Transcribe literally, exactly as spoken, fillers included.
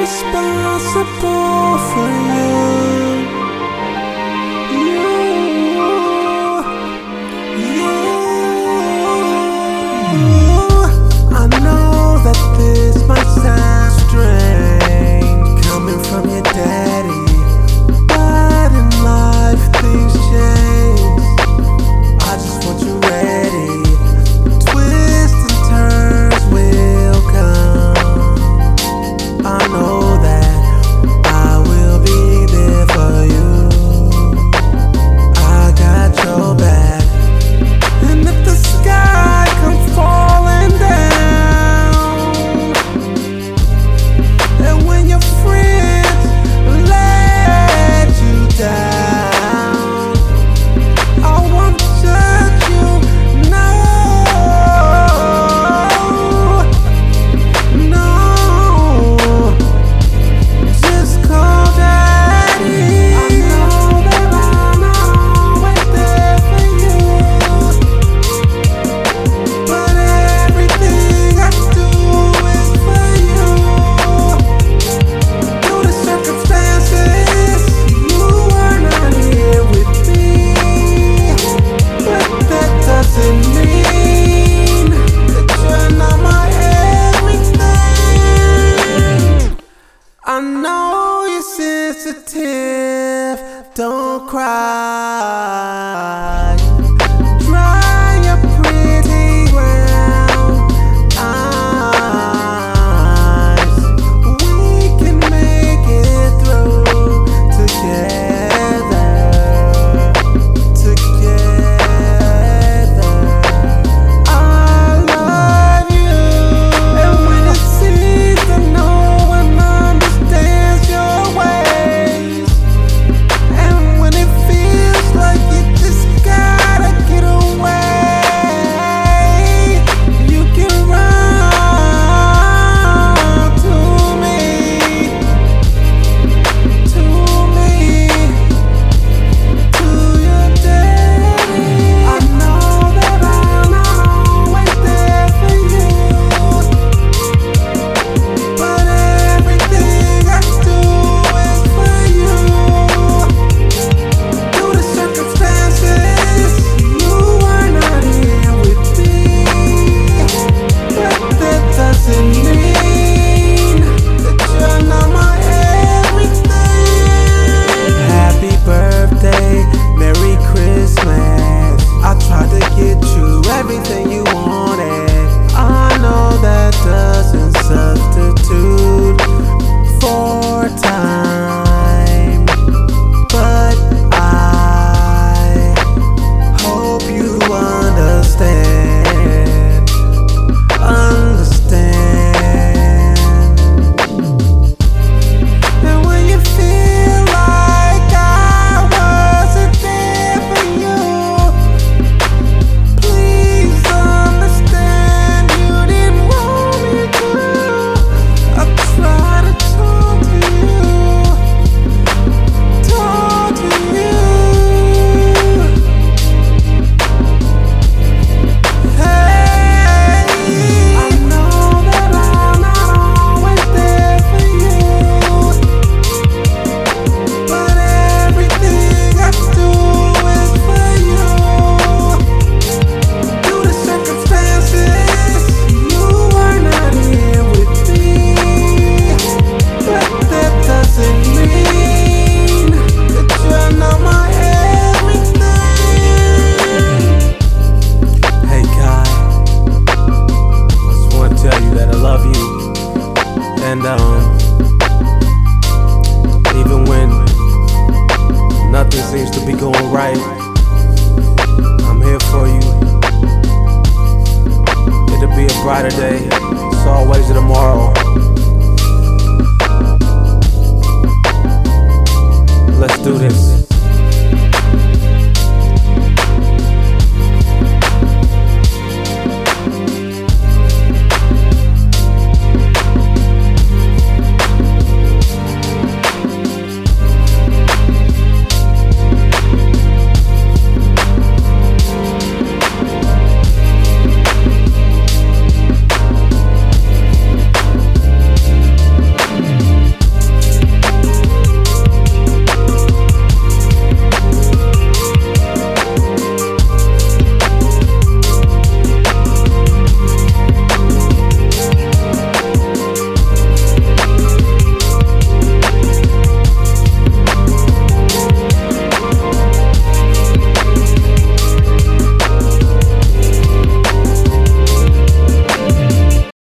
responsible for you. You, you. I know that this might sound strange coming from your daddy, but in life things change. I just want you ready. Twists and turns will come. I know that I will be there for you. I got your back. And if the sky comes falling down, and when your friends let you down, I won't judge you, no, no. Just call daddy. I know that I'm always there for you, but everything I do is for you. Through the circumstances, you were not here with me, but that doesn't mean that you're not my everything. I know you're sensitive, don't cry. Dry your pretty brown eyes. We can make it through together, together. I love you, and when it seems that no one understands your ways, and when it feels like you just gotta get away, you can run to me, to me, to your daddy. I know that I'm always there for you, but everything I do is for you. Through the circumstances, you were not here with me, but that doesn't mean that you're not my everything. Happy birthday, Merry Christmas. I tried to get you everything you wanted. I know that doesn't substitute for time, but I hope you understand, understand. And when you feel like I wasn't there for you, please understand you didn't want me to. I try to talk to you, talk to you. Hey, I know that I'm not always there for you, but everything I do is for you. Through the circumstances, you were not here with me, but that doesn't mean that you're not my everything. Hey Kai, I just want to tell you that I love you, and um, even when nothing seems to be going right, I'm here for you. It'll be a brighter day. It's always a tomorrow.